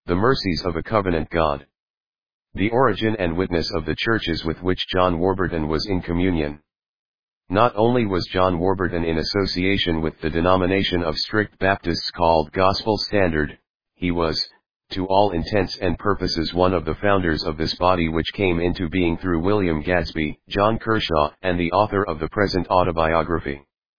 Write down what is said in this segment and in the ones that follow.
The mercies of a covenant God. The origin and witness of the churches with which John Warburton was in communion. Not only was John Warburton in association with the denomination of strict Baptists called Gospel Standard, he was, to all intents and purposes, one of the founders of this body, which came into being through William Gadsby, John Kershaw, and the author of the present autobiography.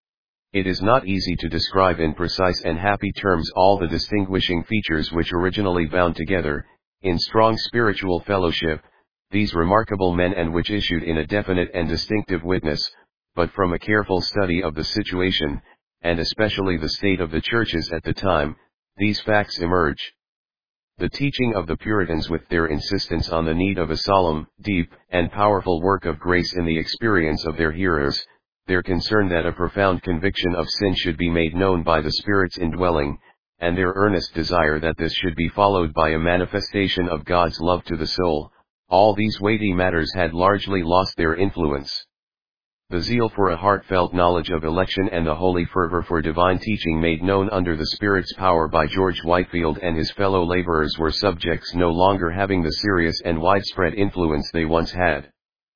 It is not easy to describe in precise and happy terms all the distinguishing features which originally bound together, in strong spiritual fellowship, these remarkable men, and which issued in a definite and distinctive witness, but from a careful study of the situation, and especially the state of the churches at the time, these facts emerge. The teaching of the Puritans, with their insistence on the need of a solemn, deep, and powerful work of grace in the experience of their hearers, their concern that a profound conviction of sin should be made known by the Spirit's indwelling, and their earnest desire that this should be followed by a manifestation of God's love to the soul, all these weighty matters had largely lost their influence. The zeal for a heartfelt knowledge of election and the holy fervor for divine teaching made known under the Spirit's power by George Whitefield and his fellow laborers were subjects no longer having the serious and widespread influence they once had.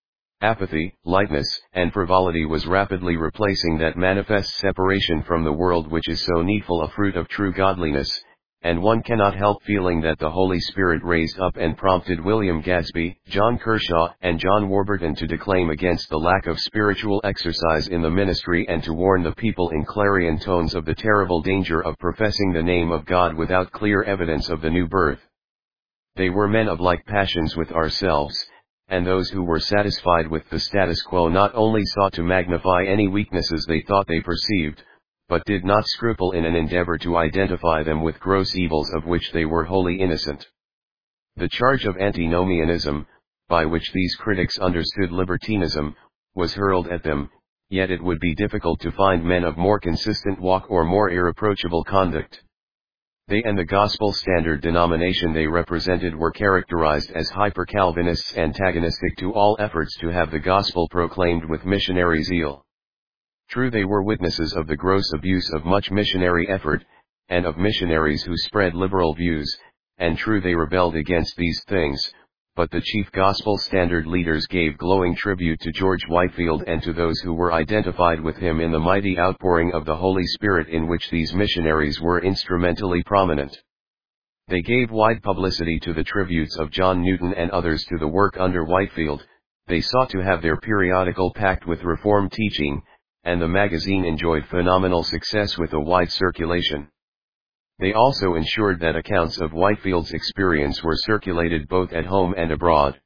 Apathy, lightness, and frivolity was rapidly replacing that manifest separation from the world which is so needful a fruit of true godliness, and one cannot help feeling that the Holy Spirit raised up and prompted William Gadsby, John Kershaw, and John Warburton to declaim against the lack of spiritual exercise in the ministry, and to warn the people in clarion tones of the terrible danger of professing the name of God without clear evidence of the new birth. They were men of like passions with ourselves, and those who were satisfied with the status quo not only sought to magnify any weaknesses they thought they perceived, but did not scruple in an endeavor to identify them with gross evils of which they were wholly innocent. The charge of antinomianism, by which these critics understood libertinism, was hurled at them, yet it would be difficult to find men of more consistent walk or more irreproachable conduct. They and the Gospel Standard denomination they represented were characterized as hyper-Calvinists, antagonistic to all efforts to have the gospel proclaimed with missionary zeal. True, they were witnesses of the gross abuse of much missionary effort, and of missionaries who spread liberal views, and true, they rebelled against these things, but the chief Gospel Standard leaders gave glowing tribute to George Whitefield and to those who were identified with him in the mighty outpouring of the Holy Spirit in which these missionaries were instrumentally prominent. They gave wide publicity to the tributes of John Newton and others to the work under Whitefield. They sought to have their periodical packed with Reformed teaching, and the magazine enjoyed phenomenal success with a wide circulation. They also ensured that accounts of Whitefield's experience were circulated both at home and abroad.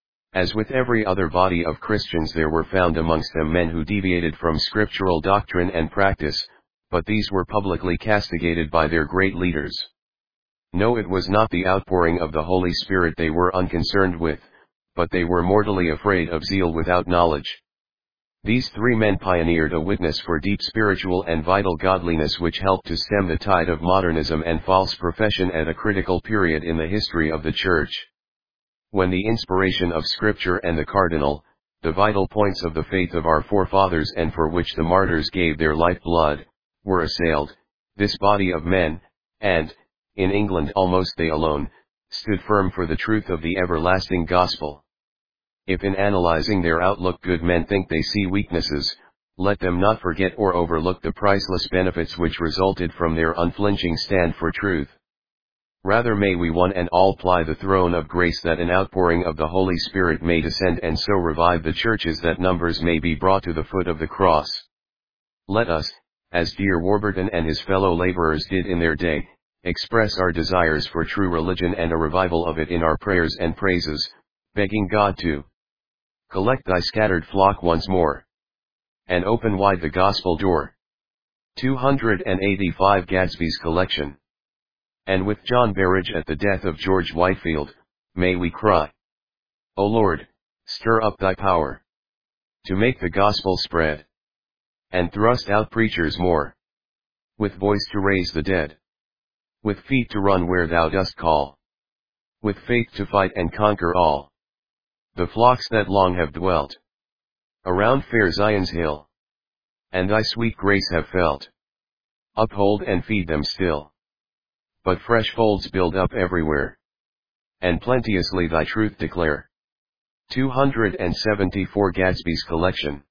As with every other body of Christians, there were found amongst them men who deviated from scriptural doctrine and practice, but these were publicly castigated by their great leaders. No, it was not the outpouring of the Holy Spirit they were unconcerned with, but they were mortally afraid of zeal without knowledge. These three men pioneered a witness for deep spiritual and vital godliness which helped to stem the tide of modernism and false profession at a critical period in the history of the Church. When the inspiration of Scripture and the cardinal, the vital points of the faith of our forefathers and for which the martyrs gave their life blood, were assailed, this body of men, and, in England almost they alone, stood firm for the truth of the everlasting gospel. If in analyzing their outlook good men think they see weaknesses, let them not forget or overlook the priceless benefits which resulted from their unflinching stand for truth. Rather may we one and all ply the throne of grace that an outpouring of the Holy Spirit may descend and so revive the churches that numbers may be brought to the foot of the cross. Let us, as dear Warburton and his fellow laborers did in their day, express our desires for true religion and a revival of it in our prayers and praises, begging God to collect thy scattered flock once more, and open wide the gospel door. 285 Gadsby's collection. And with John Berridge at the death of George Whitefield, may we cry, O Lord, stir up thy power, to make the gospel spread, and thrust out preachers more, with voice to raise the dead, with feet to run where thou dost call, with faith to fight and conquer all the flocks that long have dwelt around fair Zion's hill, and thy sweet grace have felt. Uphold and feed them still. but fresh folds build up everywhere. And plenteously thy truth declare. 274 Gadsby's Collection.